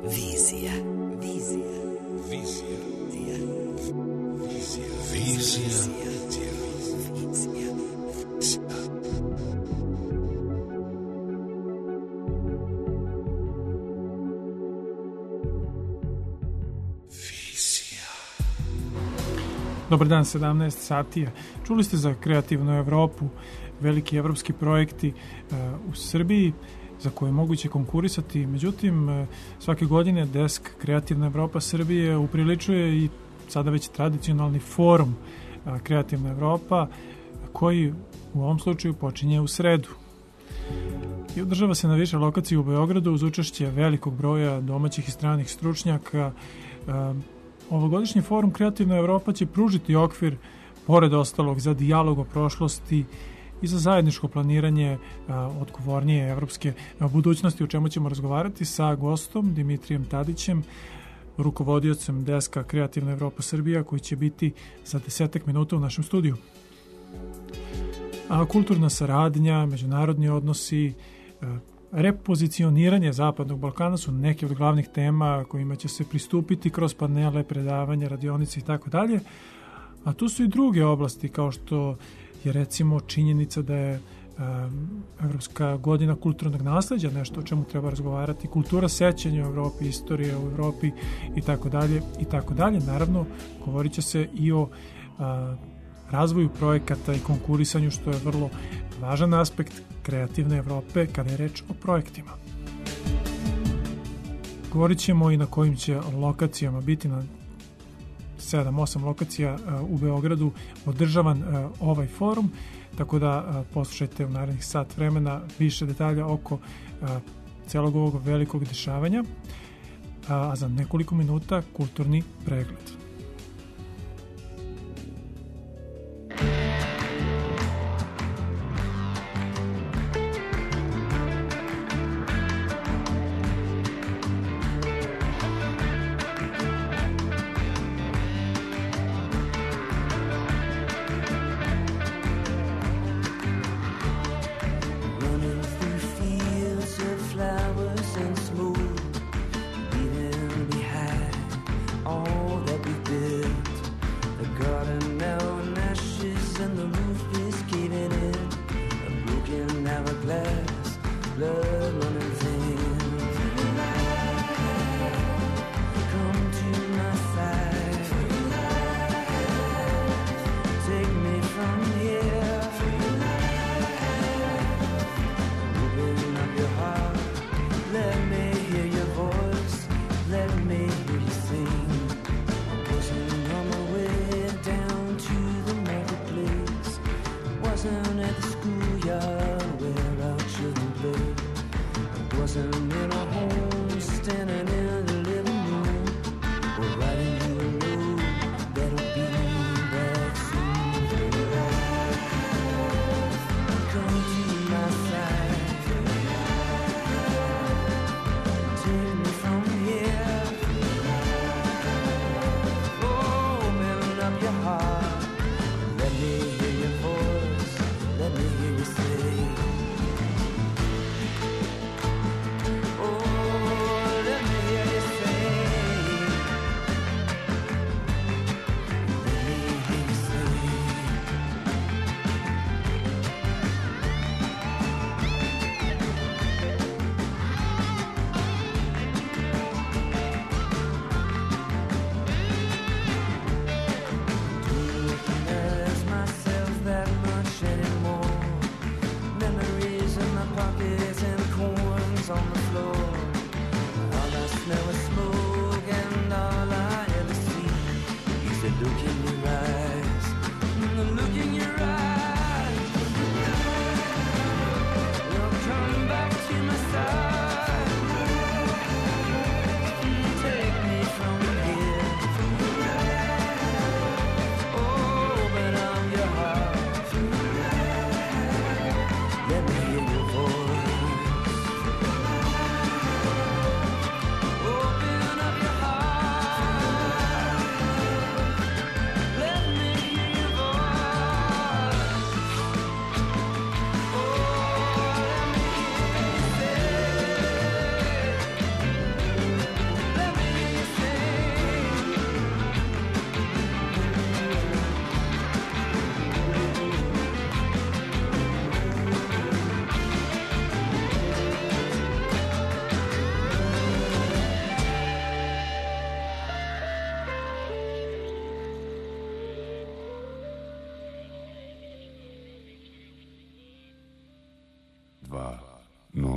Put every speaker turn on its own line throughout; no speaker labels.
Vizija.
Dobar dan, 17 sati je. Čuli ste za Kreativnu Evropu, veliki evropski projekti u Srbiji za koje je moguće konkurisati. Međutim, svake godine Desk Kreativna Evropa Srbije upriličuje i sada već tradicionalni forum Kreativna Evropa koji u ovom slučaju počinje u sredu. I održava se na više lokacija u Beogradu uz učešće velikog broja domaćih i stranih stručnjaka. Ovogodišnji forum Kreativna Evropa će pružiti okvir, pored ostalog, za dijalog o prošlosti i za zajedničko planiranje odgovornije evropske budućnosti, o čemu ćemo razgovarati sa gostom Dimitrijem Tadićem, rukovodiocem Deska Kreativna Evropa Srbija, koji će biti za 10 minuta u našem studiju. Kulturna saradnja, međunarodni odnosi, repozicioniranje Zapadnog Balkana su neke od glavnih tema kojima će se pristupiti kroz panele, predavanja, radionice i tako dalje. A tu su i druge oblasti, kao što je recimo činjenica da je Evropska godina kulturnog nasleđa nešto o čemu treba razgovarati, kultura sećanja u Evropi, istorija u Evropi i tako dalje i tako dalje. Naravno, govorit će se i o razvoju projekata i konkurisanju, što je vrlo važan aspekt Kreativne Evrope kada je reč o projektima. Govorit ćemo i na kojim će lokacijama biti, na 7-8 lokacija u Beogradu održavan ovaj forum, tako da poslušajte u narednih sat vremena više detalja oko celog ovog velikog dešavanja, a za nekoliko minuta kulturni pregled.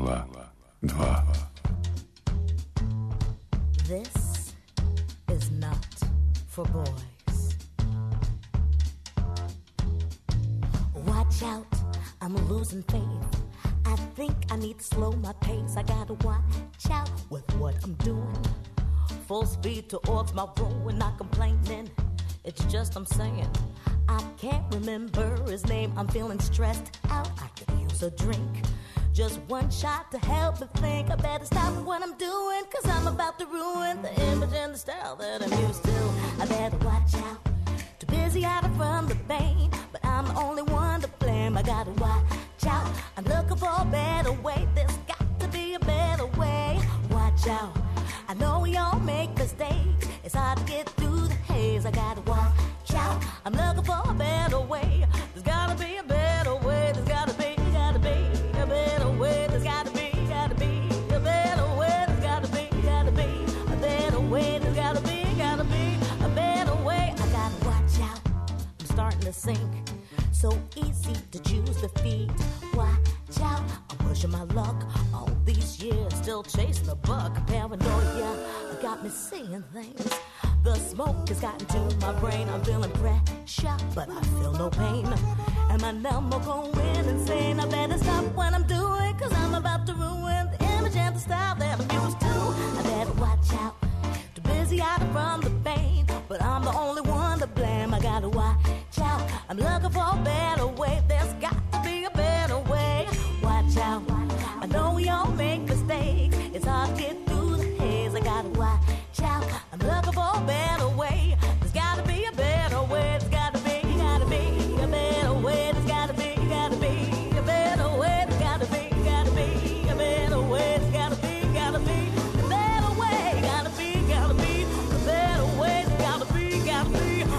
002.
This is not for boys. Watch out, I'm losing faith. I think I need to slow my pace. I gotta watch out with what I'm doing. Full speed towards my room and not complaining. It's just I'm saying I can't remember his name. I'm feeling stressed out. I could use a drink. Just one shot to help me think. I better stop what I'm doing, 'cause I'm about to ruin the image and the style that I'm used to. I better watch out. Too busy hiding from the pain, but I'm the only one to blame. I gotta watch out. I'm looking for a better way. There's got to be a better way. Watch out. I know we all make mistakes. It's hard to get through the haze. I gotta watch out. I'm looking for a better way. There's gotta be a better way. There's gotta be a better way. There's gotta be a better way. There's gotta be a better way. There's gotta be a better way. I gotta watch out. I'm starting to sink. So easy to choose defeat. Watch out. I'm pushing my luck all these years, still chasing the buck. Paranoia got me seeing things. The smoke has gotten to my brain. I'm feeling pressure, but I feel no pain. And my number going insane. I better stop what I'm doing, 'cause I'm about to ruin the image and the style that I'm used to. I better watch out. Too busy hiding from the pain, but I'm the only one to blame. I gotta watch out. I'm looking for a better way. There's got to be a better way. Watch out. I know we all make mistakes. It's hard to get through the haze. I gotta watch out. I'm looking for a better way. There's gotta be a better way. There's gotta be a better way. There's gotta be a better way. There's gotta be a better way. There's gotta be a better way. Gotta be a better way. There's gotta be a better way. There's gotta be a better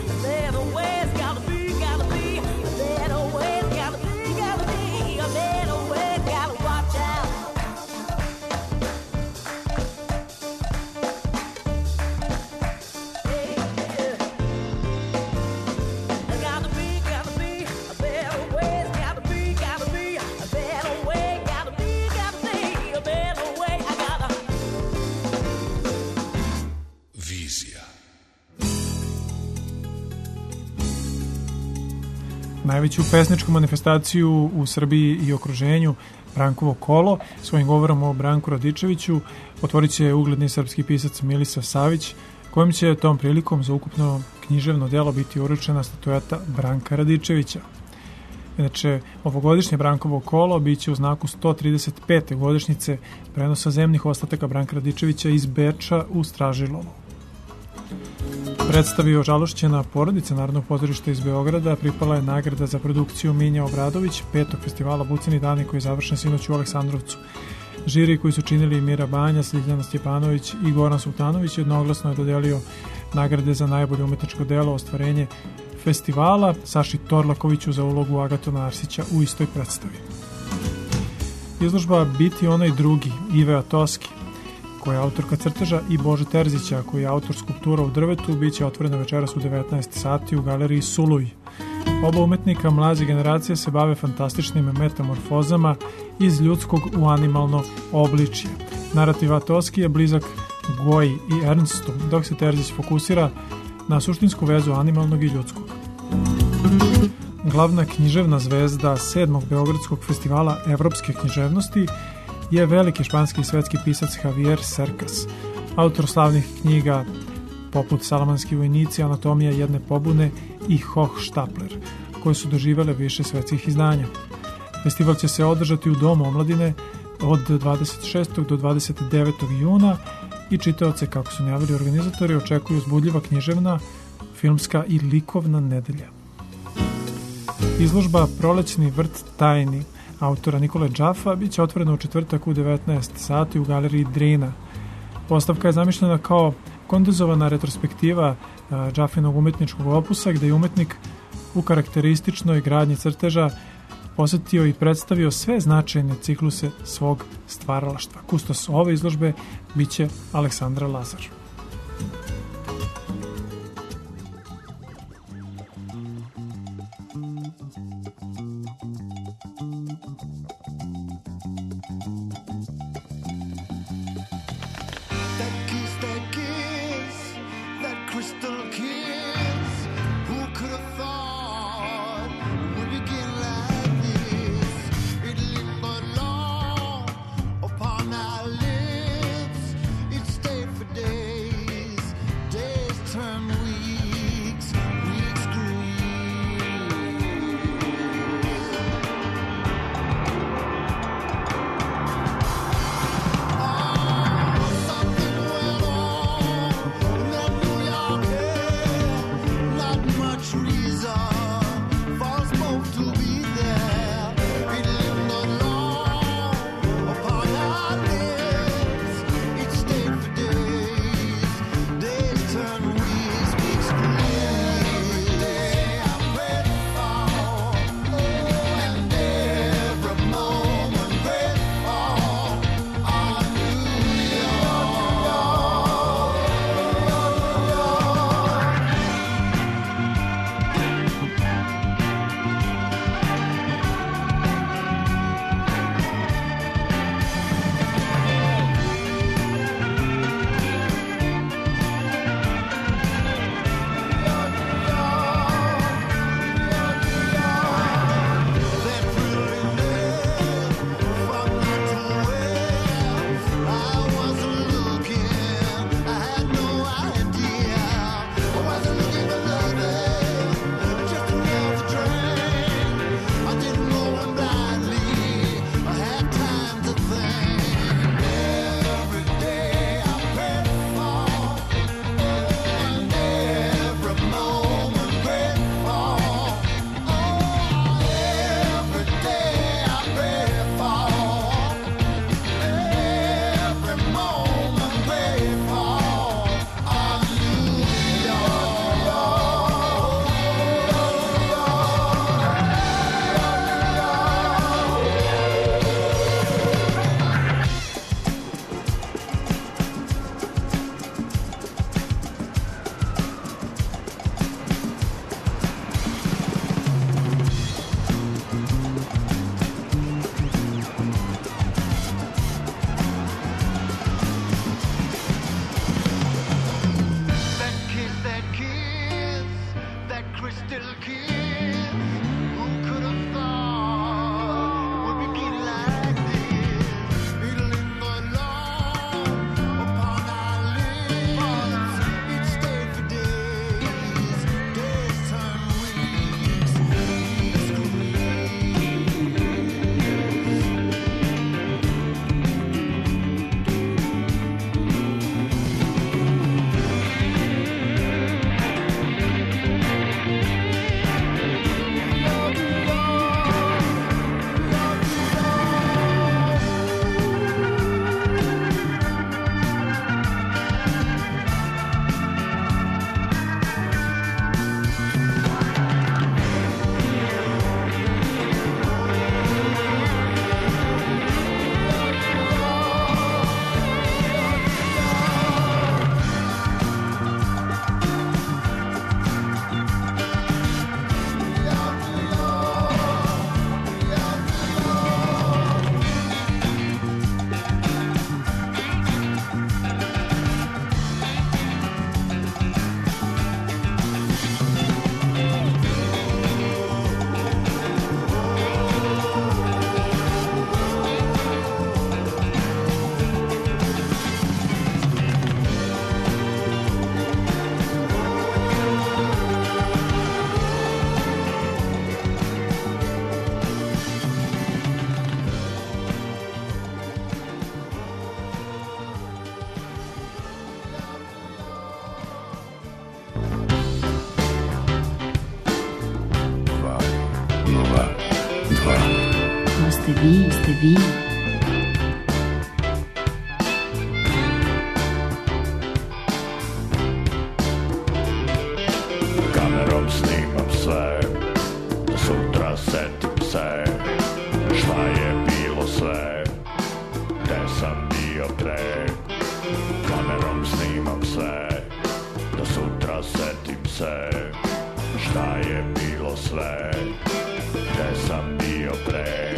way. There's gotta be a better way. Gotta watch out.
Najveću pesničku manifestaciju u Srbiji i okruženju, Brankovo kolo, svojim govorom o Branku Radičeviću otvorit će ugledni srpski pisac Milisav Savić, kojim će tom prilikom za ukupno književno delo biti uručena statueta Branka Radičevića. Inače, ovogodišnje Brankovo kolo biće u znaku 135. godišnjice prenosa zemnih ostataka Branka Radičevića iz Beča u Stražilovo. Predstavi ožalošćena porodica Narodnog pozorišta iz Beograda pripala je nagrada za produkciju Minja Obradović 5. festivala Buceni dani koji je završen sinoć u Aleksandrovcu. Žiri koji su činili Mira Banja, Sliljana Stjepanović i Goran Sultanović jednoglasno je dodelio nagrade za najbolje umetničko delo ostvarenje festivala Saši Torlakoviću za ulogu Agatona Arsića u istoj predstavi. Izložba Biti onaj drugi Ive Atoski, koja je autorka crteža, i Bože Terzića, koji je autor skulptura u drvetu, bit će otvorena večeras u 19 sati u galeriji Suluj. Oba umetnika mlađe generacije se bave fantastičnim metamorfozama iz ljudskog u animalno obličje. Narativ Atoski je blizak Goji i Ernstu, dok se Terzić fokusira na suštinsku vezu animalnog i ljudskog. Glavna književna zvezda 7. Beogradskog festivala evropske književnosti je veliki španski i svetski pisac Javier Cercas, autor slavnih knjiga poput Salamanski vojnici, Anatomija jedne pobune i Hochstapler, koje su doživele više svetskih izdanja. Festival će se održati u Domu omladine od 26. do 29. juna i čitaoce, kako su najavili organizatori, očekuju uzbudljiva književna, filmska i likovna nedelja. Izložba Prolećni vrt tajni autora Nikole Džafa bit će otvorena u četvrtak u 19 sati u galeriji Drina. Postavka je zamišljena kao kondenzovana retrospektiva Džafinog umetničkog opusa, gde je umetnik u karakterističnoj gradnji crteža posjetio i predstavio sve značajne cikluse svog stvaralaštva. Kustos ove izložbe biće Aleksandra Lazar.
vi.
Kamerom snimam sve, da sutra setim se, šta je bilo sve, gde sam bio pre. Kamerom snimam sve, da sutra setim se, šta je bilo sve, gde sam bio pre.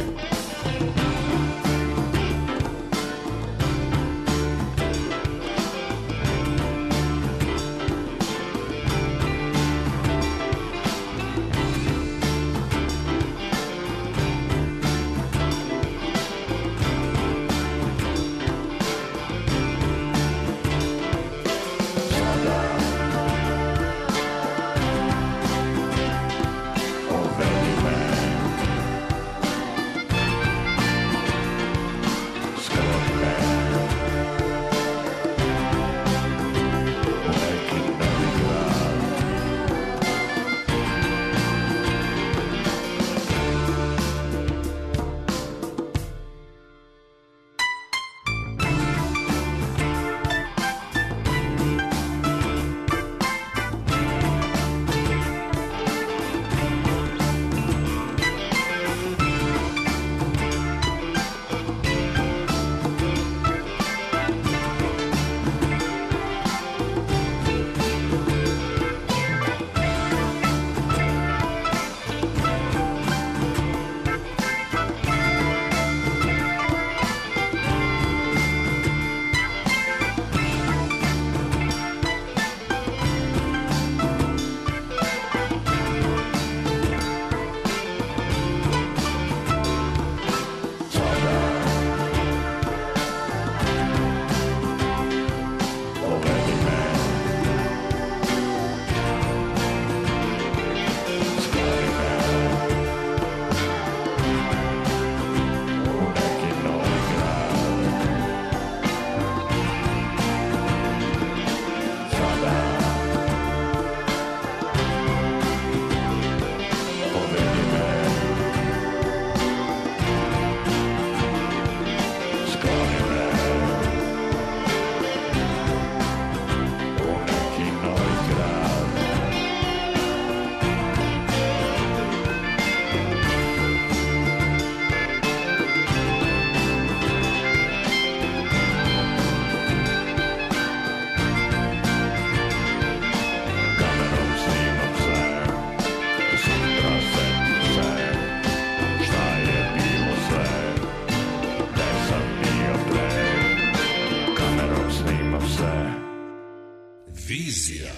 Vizija.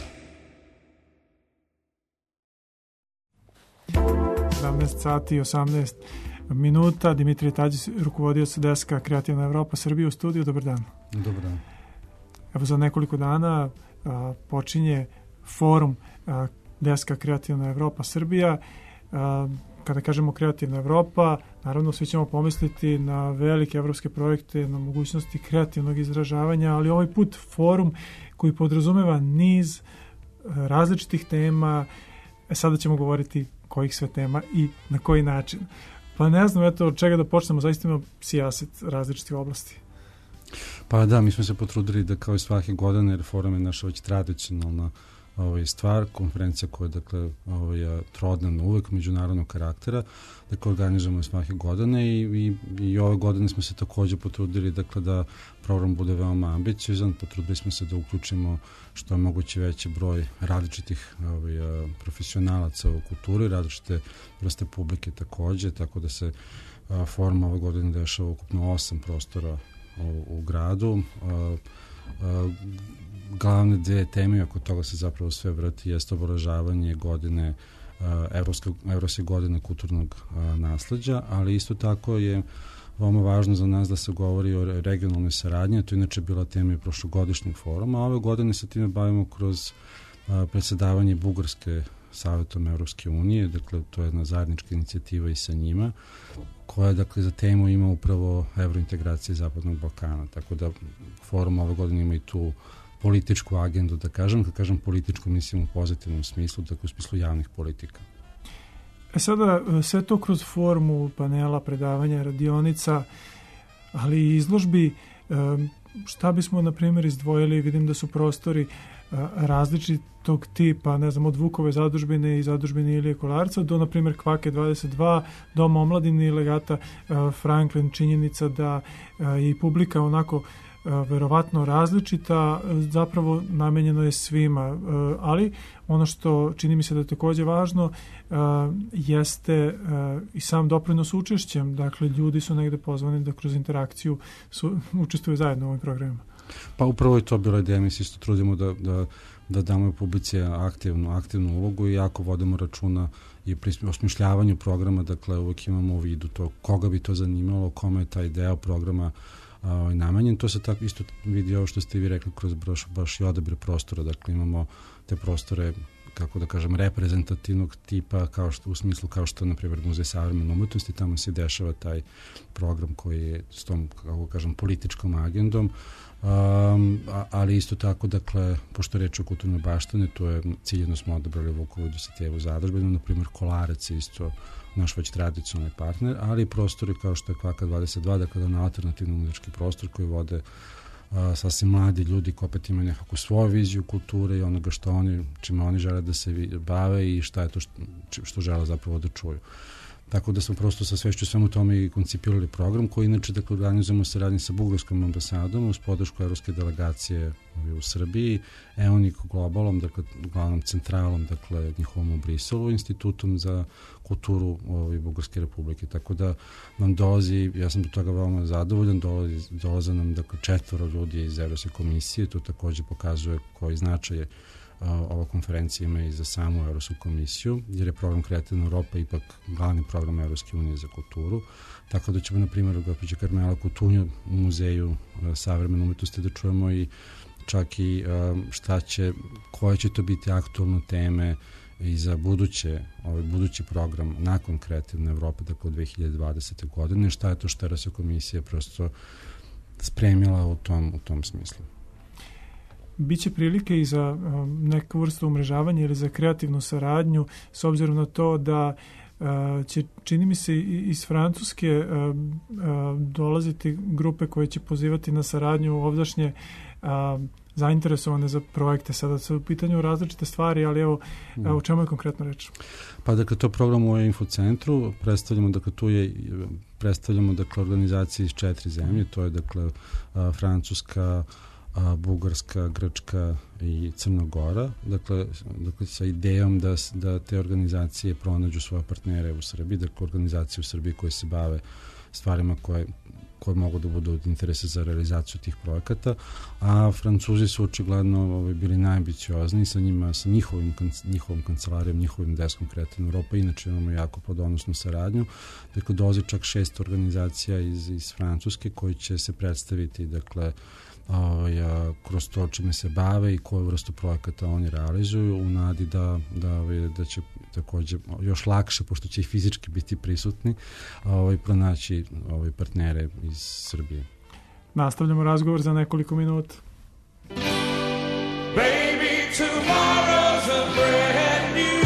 17 sati i 18 minuta. Dimitrije Tađis, rukovodioc deska Kreativna Evropa Srbije u studiju. Dobar dan.
Dobar dan.
Evo za nekoliko dana počinje forum deska Kreativna Evropa Srbija. Kada kažemo Kreativna Evropa, naravno svi ćemo pomisliti na velike evropske projekte, na mogućnosti kreativnog izražavanja, ali ovaj put forum koji podrazumeva niz različitih tema. Sada ćemo govoriti kojih sve tema i na koji način. Pa ne znam, eto, od čega da počnemo, zaista ima sijaset različitih oblasti.
Pa da, mi smo se potrudili da kao i svake godine, jer forum je naša već tradicionalna stvar, konferencija koja je dakle trodnevna uvek međunarodnog karaktera, dakle organizujemo svake godine i ove godine smo se takođe potrudili dakle da program bude veoma ambiciozan, potrudili smo se da uključimo što je moguće veći broj različitih profesionalaca u kulturi, različite vrste publike takođe, tako da se forum ove godine dešava ukupno 8 prostora u gradu. Glavne dve teme, oko toga se zapravo sve vrti, jeste obeležavanje godine, evropske godine kulturnog nasleđa, ali isto tako je veoma važno za nas da se govori o regionalnoj saradnji, to je inače bila tema i prošlogodišnjeg foruma, a ove godine se time bavimo kroz predsedavanje Bugarske Savetom Evropske unije, dakle to je jedna zajednička inicijativa i sa njima, koja dakle za temu ima upravo evrointegracije Zapadnog Balkana, tako da forum ove godine ima i tu političku agendu, da kažem, kad kažem političku mislim u pozitivnom smislu, dakle u smislu javnih politika.
Sada sve to kroz formu panela, predavanja, radionica, ali i izložbi. Šta bismo, na primjer, izdvojili? Vidim da su prostori različitog tipa, ne znam, od Vukove zadužbine i zadužbine Ilije Kolarca do, na primjer, Kvake 22, Doma omladine i Legata Franklin. Činjenica da je publika onako verovatno različita, zapravo namenjeno je svima, ali ono što čini mi se da je takođe važno jeste i sam doprinos učešćem. Dakle, ljudi su negde pozvani da kroz interakciju učestvuju zajedno u ovim programima.
Pa upravo je to bila ideja, mi se isto trudimo da damo publici aktivnu ulogu i jako vodimo računa i pri osmišljavanju programa, dakle uvijek imamo u vidu to koga bi to zanimalo, kome je taj deo programa namenjen. To se tako isto vidi ovo što ste vi rekli kroz baš i odabir prostora, dakle imamo te prostore, kako da kažem, reprezentativnog tipa, u smislu kao što, na primjer, Muzej savremene umetnosti, tamo se dešava taj program koji je s tom, kako kažem, političkom agendom, ali isto tako, dakle, pošto je reč o kulturnoj baštini, to je ciljeno smo odabrali Vukovu Dositejevu zadužbinu, na primjer Kolarac je isto naš već tradicionalni partner, ali i prostori kao što je Kvaka 22, dakle na alternativni muzički prostor koji vode sasvim mladi ljudi koji opet imaju nekakvu svoju viziju kulture i onoga čime oni žele da se bave i šta je to što žele zapravo da čuju. Tako da smo prosto sa svešću svemu tome i koncipirali program koji inače dakle organizujemo saradnji sa Bugarskom ambasadom uz podršku evropske delegacije u Srbiji, EONIC Globalom, dakle glavnom centralom, dakle njihovom u Briselu, Institutom za kulturu Bugarske republike. Tako da nam dolazi, ja sam do toga veoma zadovoljan, dolaze nam dakle 4 ljudi iz Evropske komisije, to takođe pokazuje koji značaj je ova konferencija ima i za samu Evropsku komisiju, jer je program Kreativna Evropa ipak glavni program Evropske unije za kulturu. Tako da ćemo, na primjer, gospođa Karmela Kutunju u Muzeju savremene umetnosti da čujemo i čak i koje će to biti aktualne teme i za budući program nakon Kreativne Evrope, dakle od 2020. godine, šta je to što Evropska komisija prosto spremila u tom smislu.
Biće prilike i za neku vrstu umrežavanja ili za kreativnu saradnju, s obzirom na to da će, čini mi se, iz Francuske dolaziti grupe koje će pozivati na saradnju ovdašnje zainteresovane za projekte. Sada su u pitanju različite stvari, ali evo, o čemu je konkretno reč? Pa
dakle, to program u Infocentru predstavljamo dakle organizacije iz 4 zemlje, to je dakle Francuska, Bugarska, Grčka i Crna Gora, dakle sa idejom da te organizacije pronađu svoje partnere u Srbiji, dakle organizacije u Srbiji koje se bave stvarima koje mogu da budu od interesa za realizaciju tih projekata, a Francuzi su očigledno bili najambiciozniji sa njihovom kancelarijom, njihovim deskom Kreativna Evropa. Inače imamo jako plodonosnu saradnju. Dakle, dolazi čak 6 organizacija iz Francuske koji će se predstaviti, dakle, kroz to čime se bave i koju vrstu projekata oni realizuju u nadi da će takođe još lakše, pošto će i fizički biti prisutni, pronaći partnere iz Srbije. Nastavljamo razgovor za nekoliko minuta. Baby, tomorrow's a brand new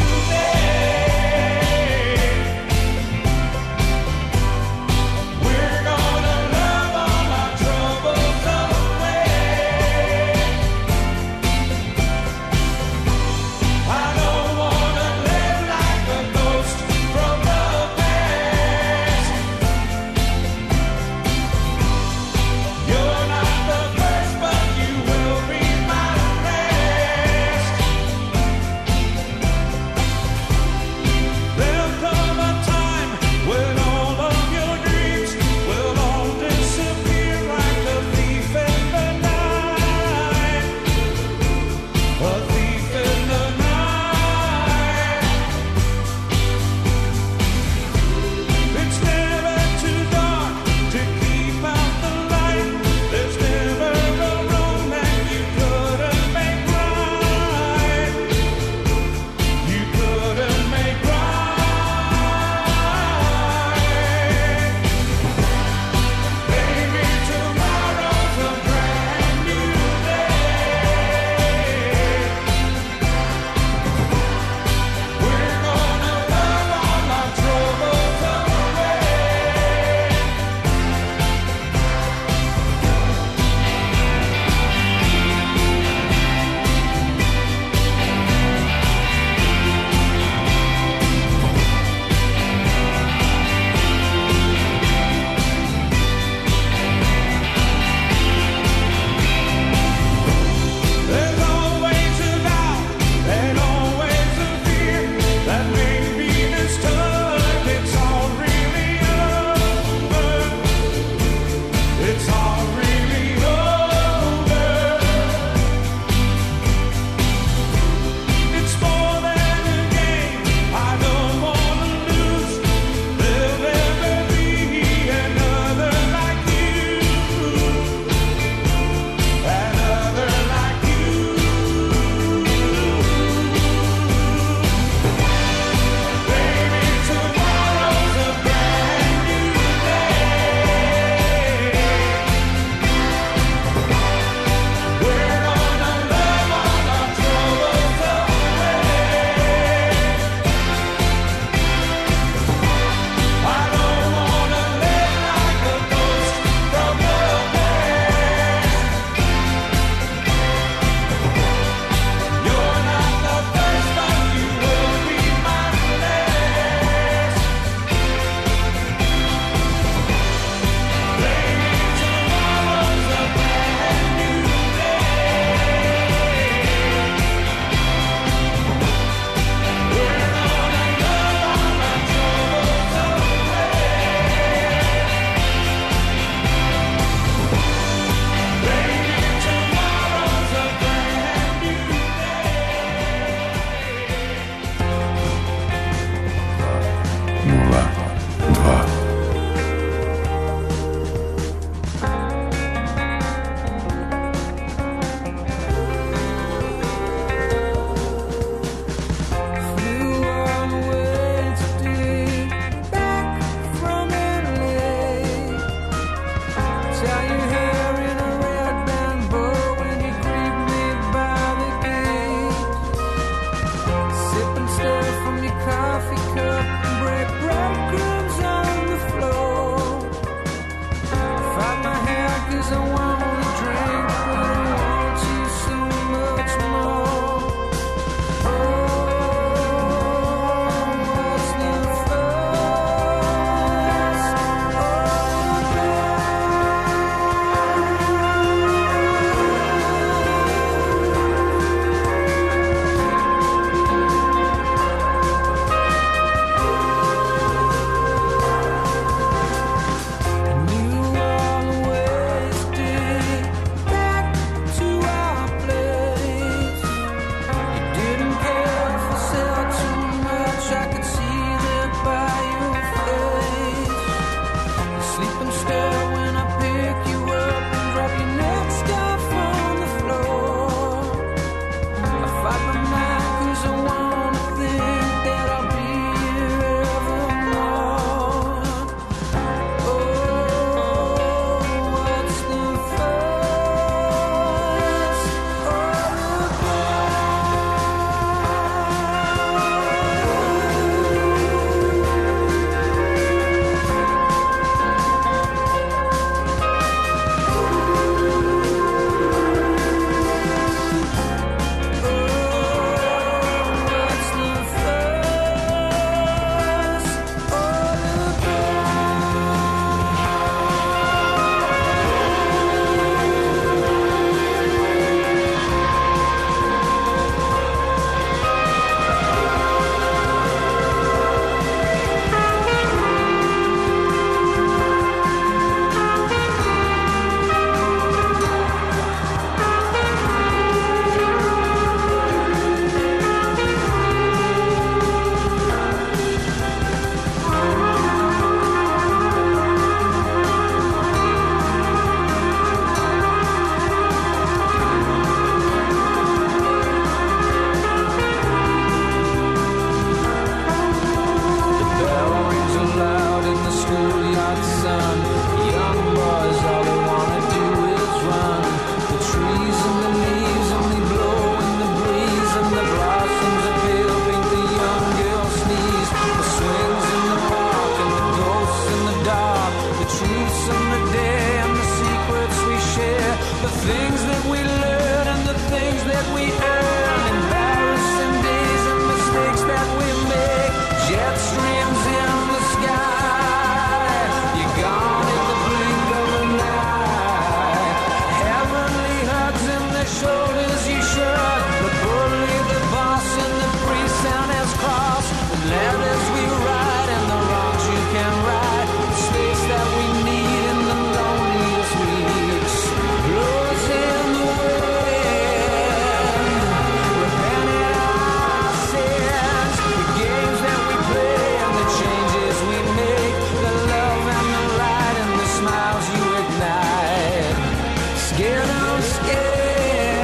skin on skin.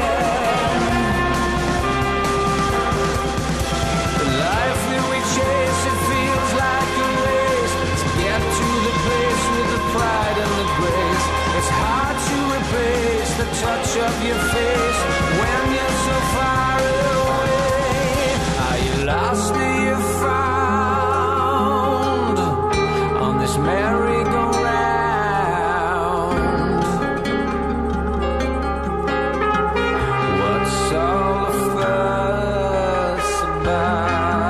The life that we chase, it feels like a race to get to the place with the pride and the grace. It's hard to replace the touch of your face when you're so far away. Are you lost or you found on this merry-go-round? What's all the fuss about?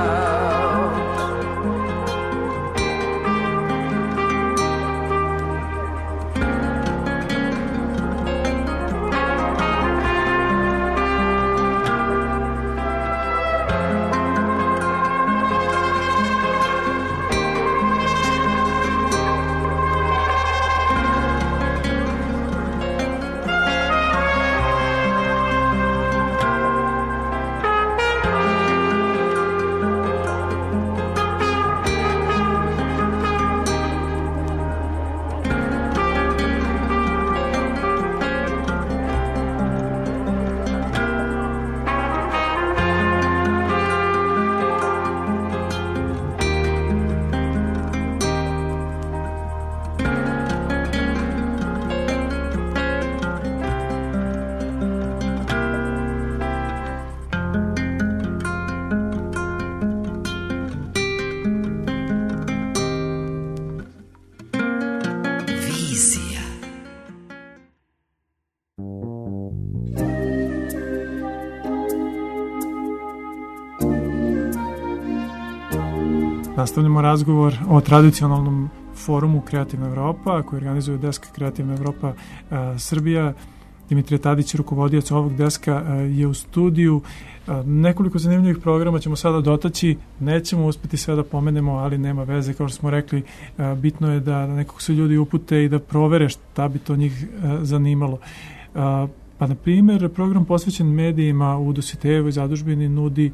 Nastavljamo razgovor o tradicionalnom forumu Kreativna Evropa koji organizuje desk Kreativna Evropa Srbija. Dimitrije Tadić, rukovodioc ovog deska, je u studiju. Nekoliko zanimljivih programa ćemo sada dotaći, nećemo uspeti sve da pomenemo, ali nema veze, kao što smo rekli, bitno je da nekog se ljudi upute i da provere šta bi to njih zanimalo. Pa, na primjer, program posvećen medijima u Dositejevoj zadužbini nudi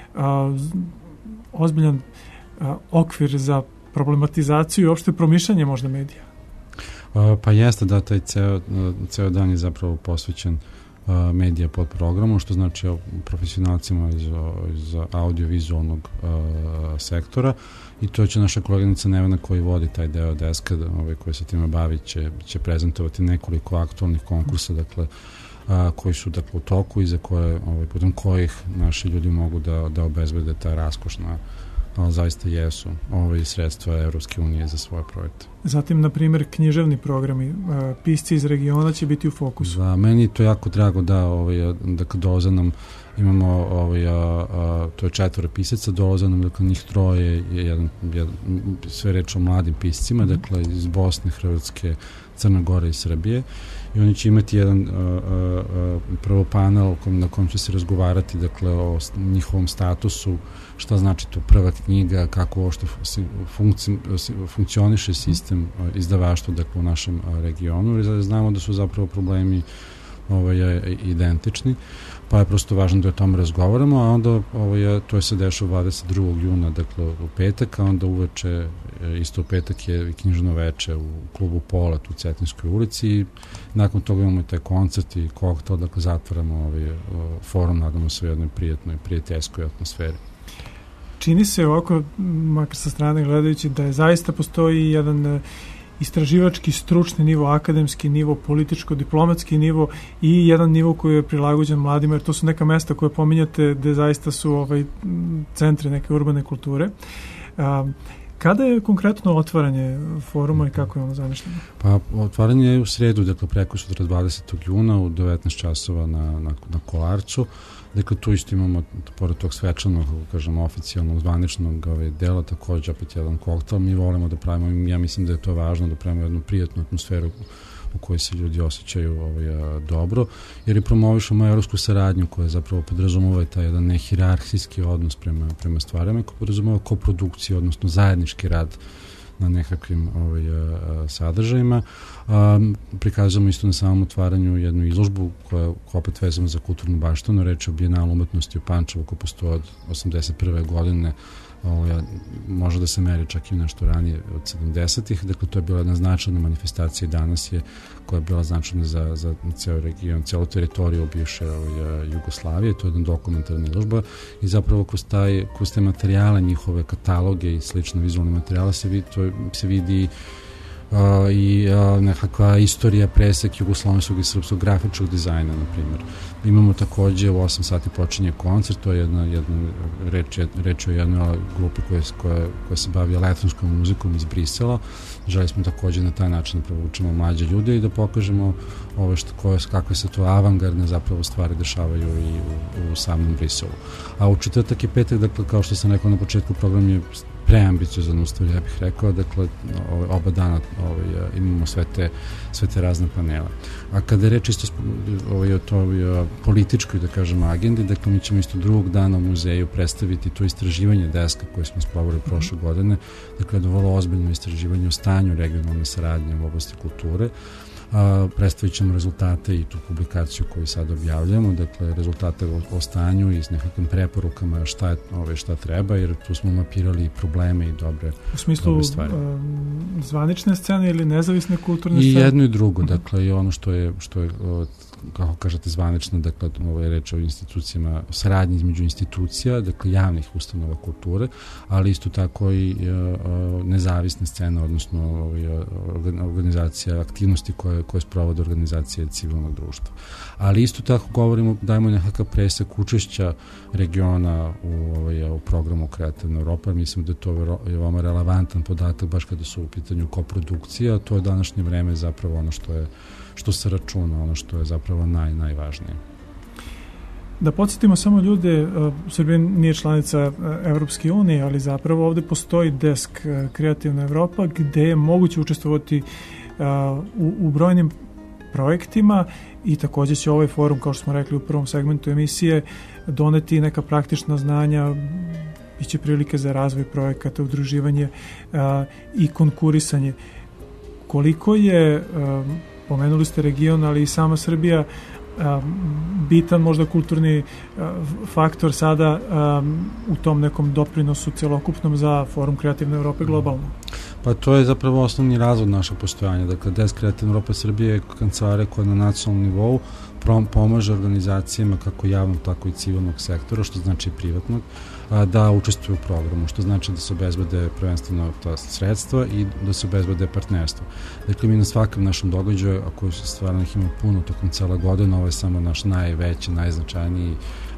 ozbiljan okvir za problematizaciju i opšte promišljanje možda medija.
Pa jeste da taj ceo dan je zapravo posvećen medija pod programom, što znači profesionalcima iz audio-vizualnog sektora, i to će naša koleginica Nevena koji vodi taj deo deska, koji se time bavi, će prezentovati nekoliko aktualnih konkursa, dakle, koji su u toku i za koje, putem kojih naši ljudi mogu da obezbede ta raskošna, ali zaista jesu sredstva Evropske unije za svoje projekte.
Zatim, na primjer, književni programi, pisci iz regiona će biti u fokusu.
Da, meni je to jako drago da kad dolaze nam, imamo to je 4 pisaca, dolaze nam, dakle, njih 3 je sve reč o mladim piscima, dakle, iz Bosne, Hrvatske, Crne Gore i Srbije, i oni će imati jedan prvo panel na kojem će se razgovarati, dakle, o njihovom statusu, šta znači to prva knjiga, kako ovo što funkcioniše sistem izdavaštva, dakle, u našem regionu, jer znamo da su zapravo problemi identični, pa je prosto važno da o tom razgovaramo, a onda to se dešava 22. juna, dakle, u petak, a onda uveče, isto u petak je knjižno veče u klubu Polat u Cetinskoj ulici, i nakon toga imamo taj koncert i koktel, dakle, zatvaramo forum, nadamo se u jednoj prijatnoj, prijateljskoj atmosferi.
Čini se ovako, makar sa strane gledajući, da je zaista postoji jedan istraživački, stručni nivo, akademski nivo, političko-diplomatski nivo i jedan nivo koji je prilagođen mladima, jer to su neka mesta koje pominjate gde zaista su centri neke urbane kulture. Kada je konkretno otvaranje foruma i kako je ono zamišljeno?
Pa, otvaranje je u sredu, dakle, preko sutra 20. juna u 19 časova na Kolarcu. Dakle, tu isto imamo, pored tog svečanog, kažemo, oficijalnog, zvaničnog dela, takođe opet jedan koktel. Mi volimo da pravimo, ja mislim da je to važno, da pravimo jednu prijatnu atmosferu u kojoj se ljudi osjećaju dobro, jer i promovišemo evropsku saradnju koja zapravo podrazumeva taj jedan nehirarhijski odnos prema stvarima, koja podrazumeva koprodukciju, odnosno zajednički rad na nekakvim sadržajima. Prikazujemo isto na samom otvaranju jednu izložbu koja opet vezamo za kulturnu baštinu, reč o Bijenalu umetnosti u Pančevu koja postoji od 81. godine, može da se meri čak i nešto ranije od 70-ih, dakle to je bila jedna značajna manifestacija i danas je, koja je bila značajna za ceo region, celu teritoriju bivše Jugoslavije, to je jedna dokumentarna izložba i zapravo kroz te materijale, njihove kataloge i slične vizualne materijale se vidi i nekakva istorija, presek jugoslovenskog i srpskog grafičkog dizajna, na primjer. Imamo takođe u 8 sati počinje koncert, to je jedna reč o jednoj grupi koja se bavi elektronskom muzikom iz Brisela. Želi smo takođe na taj način da provučemo mlađe ljude i da pokažemo kakve se to avangardne zapravo stvari dešavaju i u samom Briselu. A u četvrtak i petak, dakle, kao što sam rekao na početku, program je preambiciozan ustav, ja bih rekao, dakle, oba dana imamo sve te razne panele. A kada je reč isto o toj političkoj, da kažem, agendi, dakle, mi ćemo isto drugog dana u muzeju predstaviti to istraživanje deska koje smo sproveli prošle godine, dakle, jedno vrlo ozbiljno istraživanje o stanju regionalne saradnje u oblasti kulture. Predstavit ćemo rezultate i tu publikaciju koju sad objavljamo, dakle rezultate o stanju i s nekakvim preporukama šta treba, jer tu smo mapirali probleme i dobre stvari.
U smislu zvanične scene ili nezavisne kulturne scene?
I jedno i drugo, dakle i ono što je kako kažete zvanično, dakle ovo je reč o institucijama, saradnji između institucija, dakle javnih ustanova kulture, ali isto tako i nezavisne scene, odnosno organizacija, aktivnosti koje sprovode organizacije civilnog društva. Ali isto tako govorimo, dajemo nekakav presek učešća regiona u programu Kreativna Evropa. Mislim da je to veoma relevantan podatak baš kada su u pitanju koprodukcija. To je današnje vreme zapravo ono što se računa, ono što je zapravo najvažnije.
Da podsjetimo samo ljude, Srbija nije članica Evropske unije, ali zapravo ovde postoji desk Kreativna Evropa gde je moguće učestvovati u brojnim projektima i takođe će ovaj forum, kao što smo rekli u prvom segmentu emisije, doneti neka praktična znanja, biće prilike za razvoj projekata, udruživanje i konkurisanje. Koliko je, pomenuli ste region, ali i sama Srbija, bitan možda kulturni faktor sada u tom nekom doprinosu celokupnom za Forum Kreativne Evrope globalno?
Pa to je zapravo osnovni razlog našeg postojanja. Dakle, Desk Kreativne Evrope Srbije je kancelarija koja na nacionalnom nivou pomaže organizacijama kako javnog, tako i civilnog sektora, što znači privatnog, da učestvuju u programu, što znači da se obezbede prvenstveno ta sredstva i da se obezbede partnerstvo. Dakle, mi na svakom našem događaju, a koji su stvarno ih ima puno tokom cela godina, ovo je samo naš najveći, najznačajniji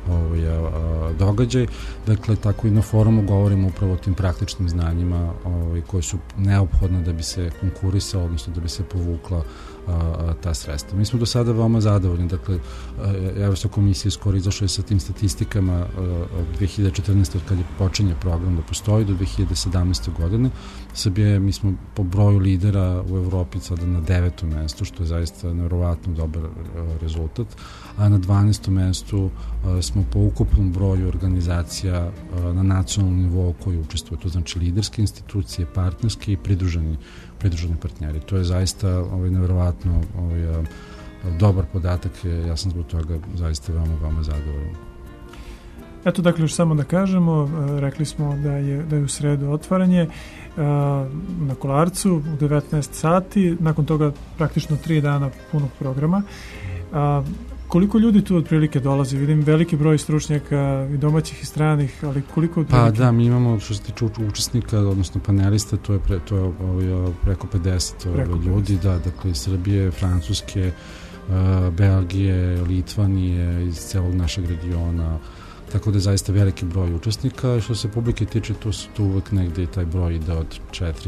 događaj. Dakle, tako i na forumu govorimo upravo o tim praktičnim znanjima koji su neophodne da bi se konkurisalo, odnosno da bi se povukla ta sredstva. Mi smo do sada veoma zadovoljni. Dakle, Evropska komisija skoro izašla je sa tim statistikama od 2014. od kada je počinje program da postoji do 2017. godine. Srbije, mi smo po broju lidera u Evropi sada na 9. mestu, što je zaista nevjerovatno dobar rezultat, a na 12. mestu smo po ukupnom broju organizacija na nacionalnom nivou koji učestvuju. To znači liderske institucije, partnerske i pridruženi partneri. To je zaista nevjerovatno dobar podatak. Ja sam zbog toga zaista veoma zadovoljan.
Eto, dakle, još samo da kažemo, rekli smo da je u sredu otvaranje na Kolarcu u 19 sati, nakon toga praktično 3 dana punog programa. Koliko ljudi tu otprilike dolazi? Vidim veliki broj stručnjaka i domaćih i stranih, ali koliko otprilike?
Pa da, mi imamo, što se tiče učesnika, odnosno panelista, to je preko 50 ljudi, da, dakle iz Srbije, Francuske, Belgije, Litvanije, iz celog našeg regiona, tako da je zaista veliki broj učesnika. Što se publike tiče, tu uvek negde i taj broj ide od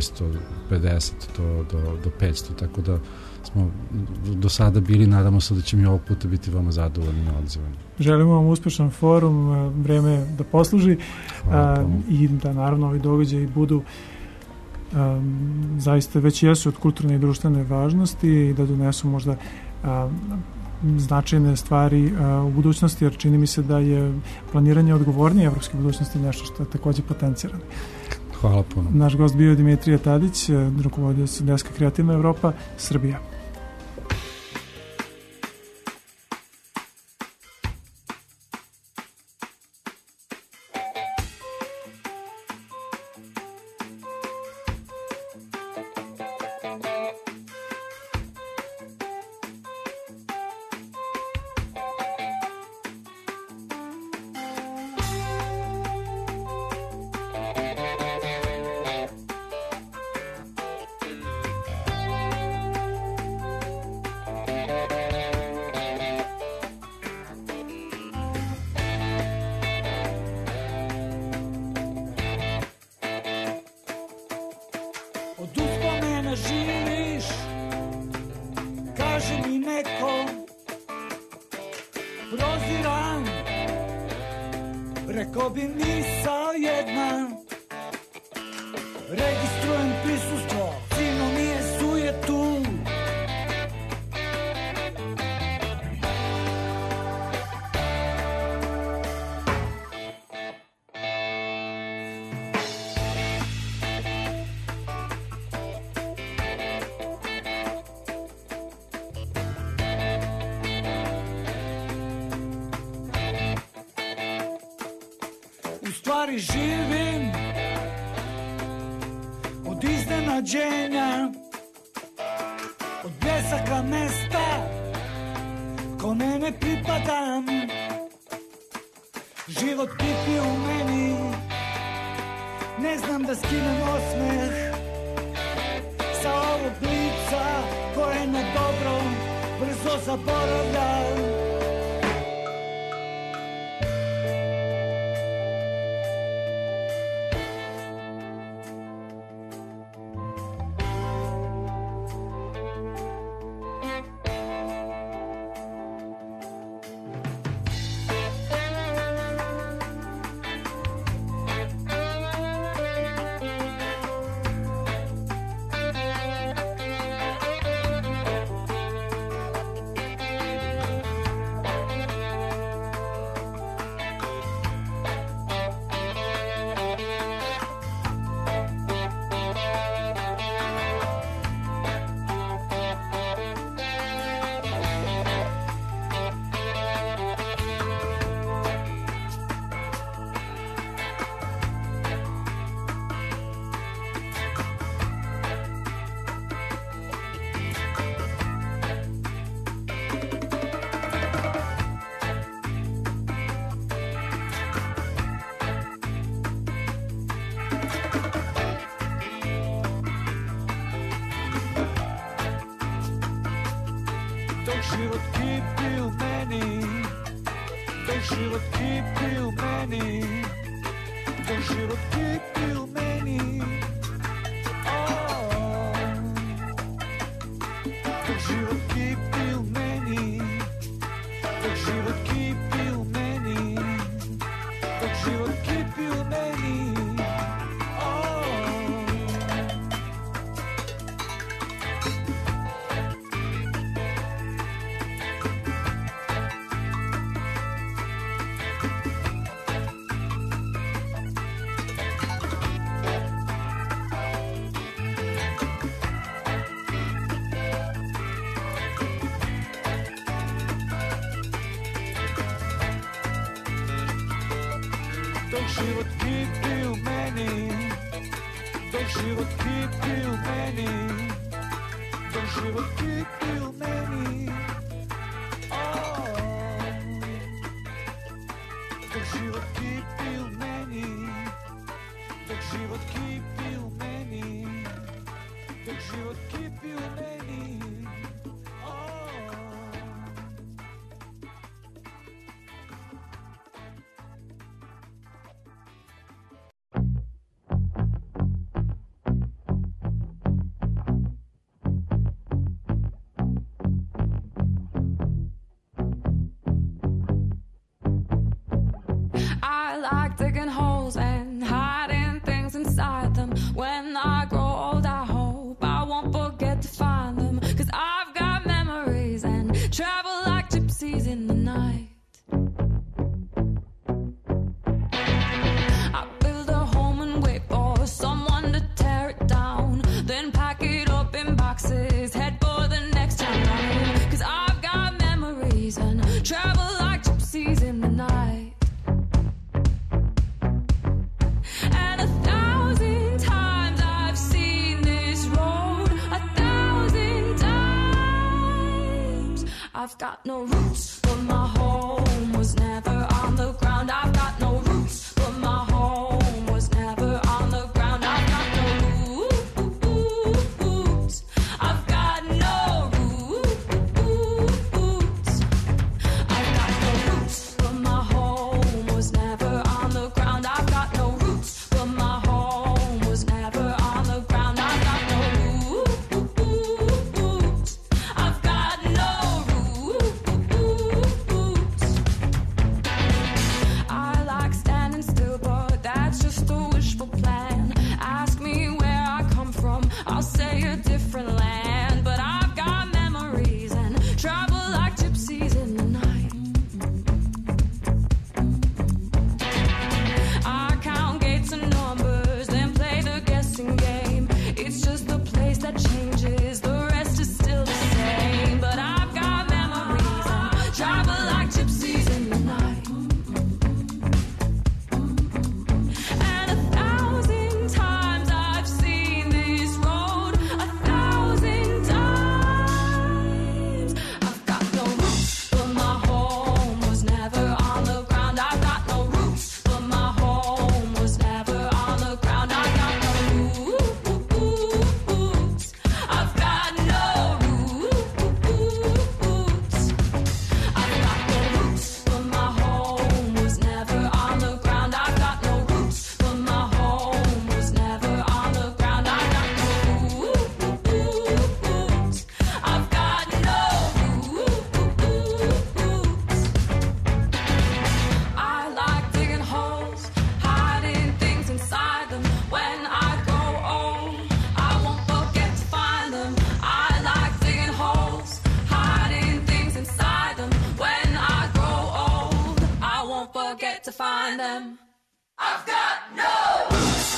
450 do 500, tako da smo do sada bili, nadamo se da će mi ovog puta biti veoma zadovoljni na odzivanje.
Želimo vam uspešan forum, vreme da posluži i da naravno ovi događaji budu zaista već jesu od kulturne i društvene važnosti i da donesu možda značajne stvari u budućnosti, jer čini mi se da je planiranje odgovornije evropske budućnosti nešto što je takođe potencirano.
Hvala puno.
Naš gost bio je Dimitrije Tadić, rukovodilac Deska Kreativna Evropa, Srbija.
proziram, rekao bi misao jedna, registrujem prisustvo, fino mi je sujetu. stvari živim od iznenađenja, od bljesaka mesta kome ne pripadam. Život kipi u meni, ne znam da skinem osmeh sa ovog lica koje na dobro brzo zaboravljam.
to find them. I've got no roots.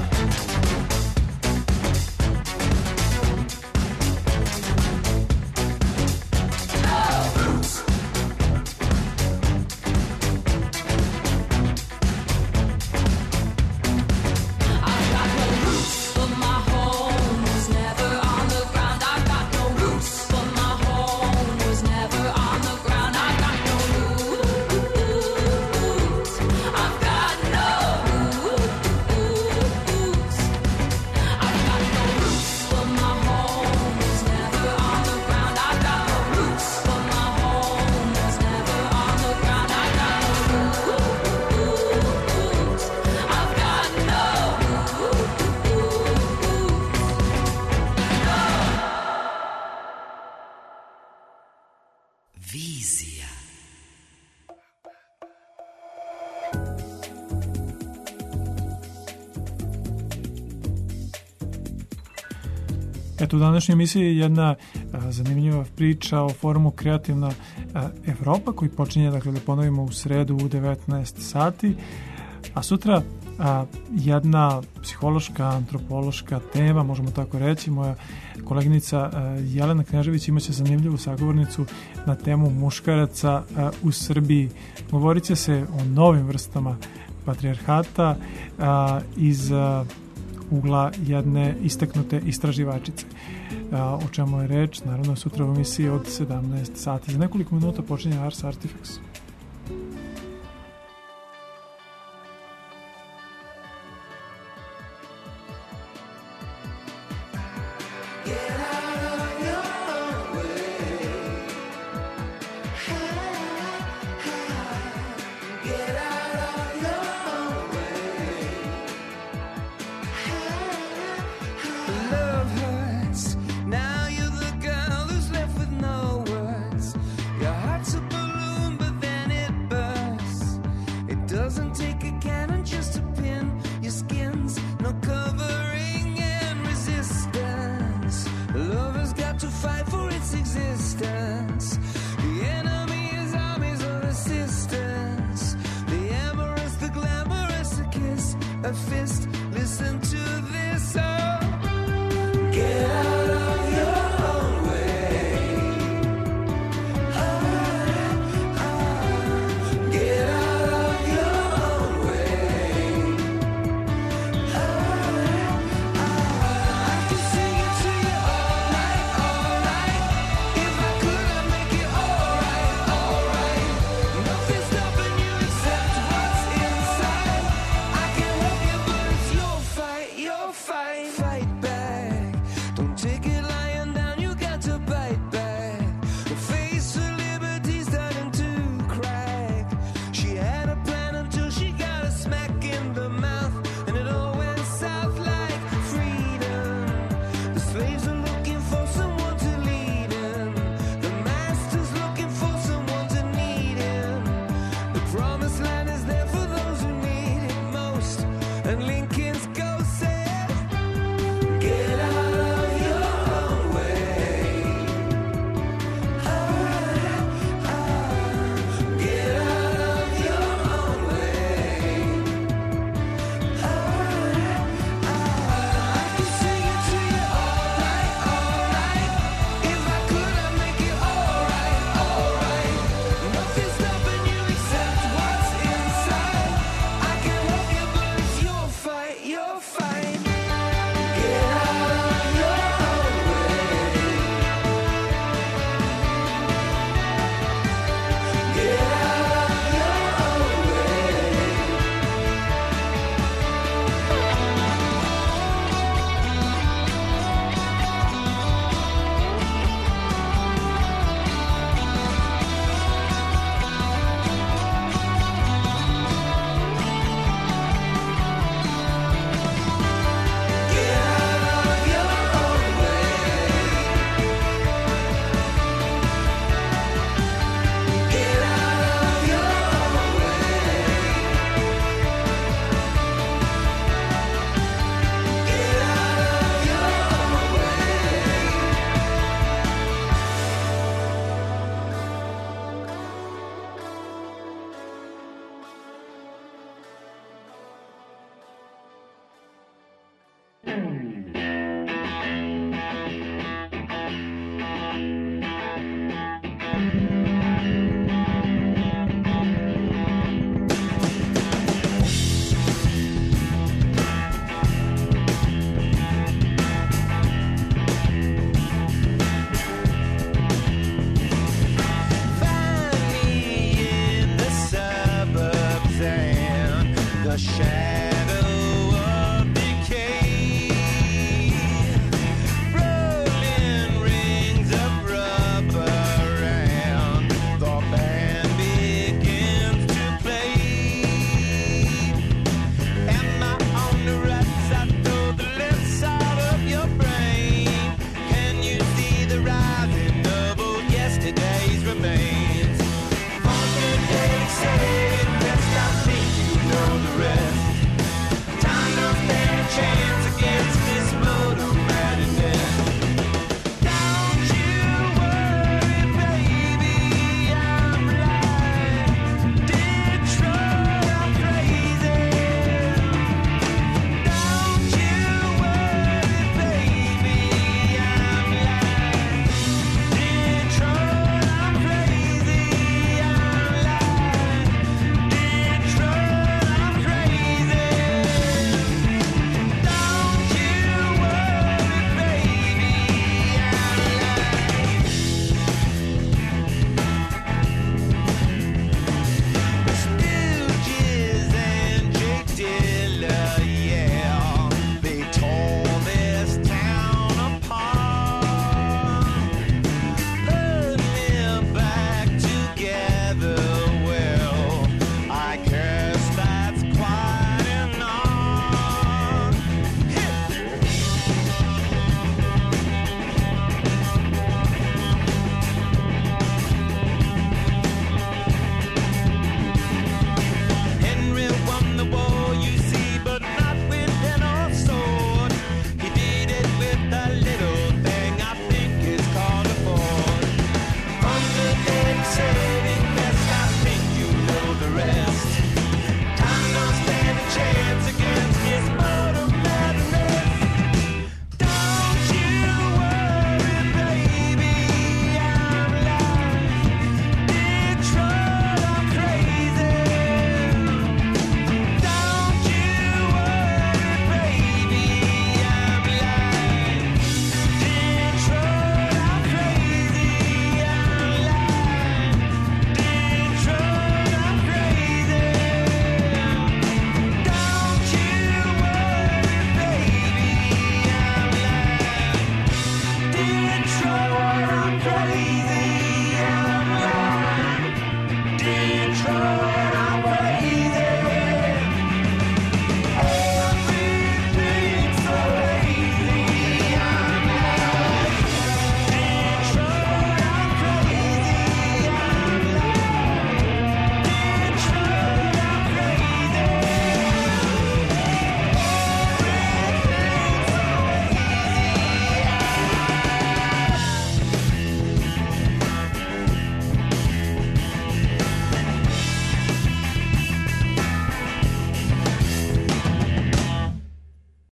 Eto, u današnjoj emisiji je jedna zanimljiva priča o forumu Kreativna Evropa koji počinje, dakle, da ponovimo, u sredu u 19 sati, a sutra jedna psihološka, antropološka tema, možemo tako reći. Moja koleginica Jelena Knežević imaće zanimljivu sagovornicu na temu muškaraca u Srbiji. Govorit će se o novim vrstama patrijarhata iz ugla jedne istaknute istraživačice. O čemu je reč, naravno, sutra u emisiji od 17 sati. Za nekoliko minuta počinje Ars Artifex.
Now you're the girl who's left with no words. Your heart's a